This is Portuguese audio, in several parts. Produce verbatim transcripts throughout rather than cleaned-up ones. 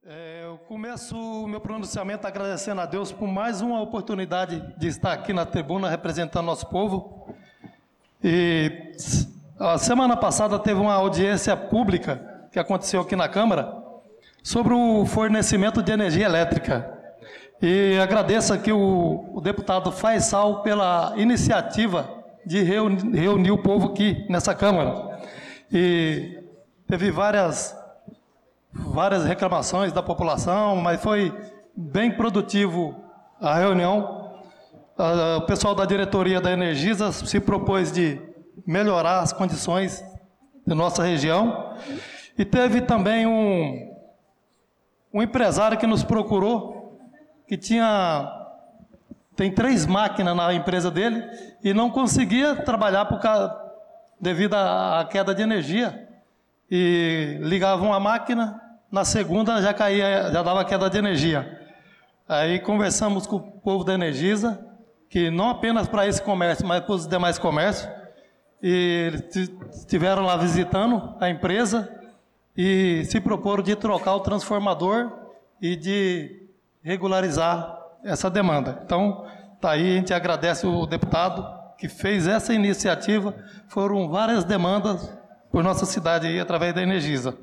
É, eu começo o meu pronunciamento agradecendo a Deus por mais uma oportunidade de estar aqui na tribuna representando nosso povo. E a semana passada teve uma audiência pública que aconteceu aqui na Câmara sobre o fornecimento de energia elétrica. E agradeço aqui o, o deputado Faisal pela iniciativa de reunir, reunir o povo aqui nessa Câmara. E teve várias... várias reclamações da população, mas foi bem produtivo a reunião. O pessoal da diretoria da Energisa se propôs de melhorar as condições de nossa região. E teve também um, um empresário que nos procurou, que tinha, tem três máquinas na empresa dele e não conseguia trabalhar por causa, devido à queda de energia. E ligavam a máquina, na segunda já caía, já dava queda de energia. Aí conversamos com o povo da Energisa, que não apenas para esse comércio, mas para os demais comércios, e eles estiveram lá visitando a empresa e se proporam de trocar o transformador e de regularizar essa demanda. Então, tá aí, a gente agradece o deputado que fez essa iniciativa. Foram várias demandas por nossa cidade aí, através da Energisa.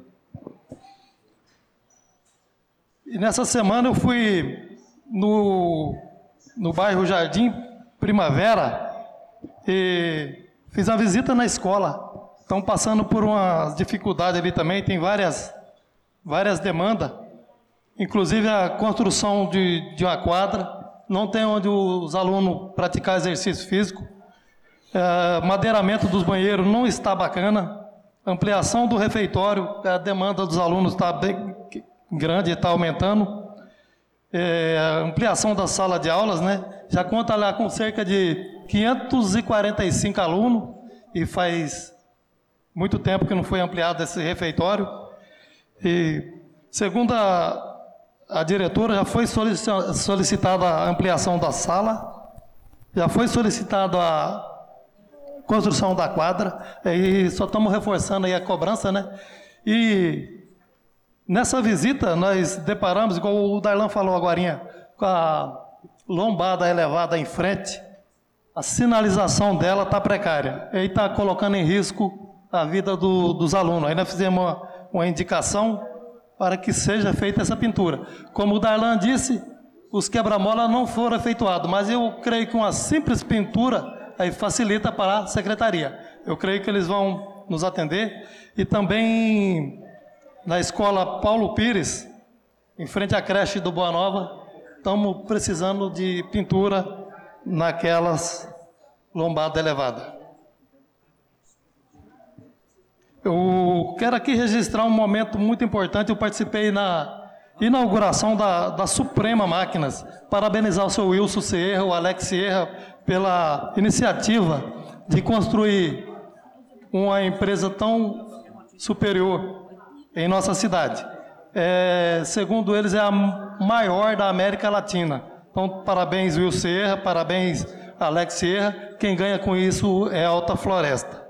E nessa semana eu fui no, no bairro Jardim Primavera e fiz uma visita na escola. Estão passando por umas dificuldades ali também, tem várias, várias demandas, inclusive a construção de, de uma quadra, não tem onde os alunos praticar exercício físico, é, madeiramento dos banheiros não está bacana, ampliação do refeitório, a demanda dos alunos está bem grande, está aumentando. É, a ampliação da sala de aulas, né? Já conta lá com cerca de quinhentos e quarenta e cinco alunos e faz muito tempo que não foi ampliado esse refeitório. E, segundo a, a diretora, já foi solicitada a ampliação da sala, já foi solicitada a construção da quadra, e só estamos reforçando aí a cobrança, né? E nessa visita, nós deparamos, igual o Darlan falou agora, com a lombada elevada em frente, a sinalização dela está precária, e está colocando em risco a vida do, dos alunos. Aí nós fizemos uma, uma indicação para que seja feita essa pintura. Como o Darlan disse, os quebra-mola não foram efetuados, mas eu creio que uma simples pintura aí facilita para a secretaria. Eu creio que eles vão nos atender. E também na escola Paulo Pires, em frente à creche do Boa Nova, estamos precisando de pintura naquelas lombadas elevadas. Eu quero aqui registrar um momento muito importante. Eu participei na inauguração da, da Suprema Máquinas. Parabenizar o seu Wilson Sierra, o Alex Sierra, pela iniciativa de construir uma empresa tão superior em nossa cidade. É, segundo eles, é a maior da América Latina. Então, parabéns, Wilson Sierra, parabéns, Alex Sierra. Quem ganha com isso é a Alta Floresta.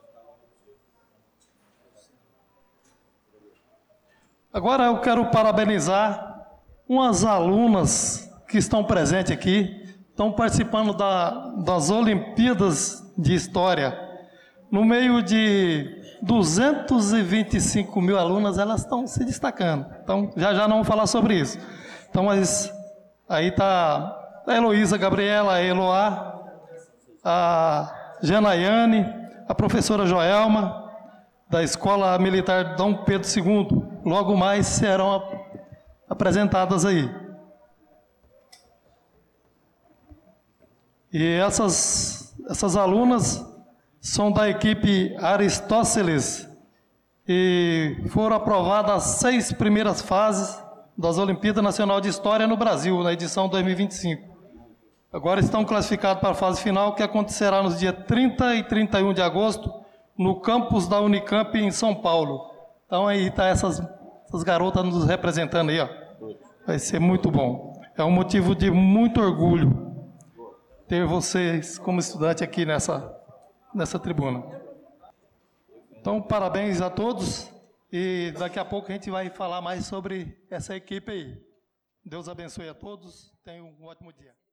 Agora eu quero parabenizar umas alunas que estão presentes aqui, estão participando da, das Olimpíadas de História. No meio de duzentos e vinte e cinco mil alunas, elas estão se destacando. Então, já já não vamos falar sobre isso. Então, mas aí está a Heloísa Gabriela, a Eloá, a Janaiane, a professora Joelma, da Escola Militar Dom Pedro segundo. Logo mais serão apresentadas aí. E essas, essas alunas são da equipe Aristóteles e foram aprovadas as seis primeiras fases das Olimpíadas Nacional de História no Brasil, na edição dois mil e vinte e cinco. Agora estão classificados para a fase final, que acontecerá nos dias trinta e trinta e um de agosto, no campus da Unicamp, em São Paulo. Então aí está essas, essas garotas nos representando aí, ó. Vai ser muito bom. É um motivo de muito orgulho ter vocês como estudante aqui nessa, nessa tribuna. Então, parabéns a todos E daqui a pouco a gente vai falar mais sobre essa equipe aí. Deus abençoe a todos. Tenham um ótimo dia.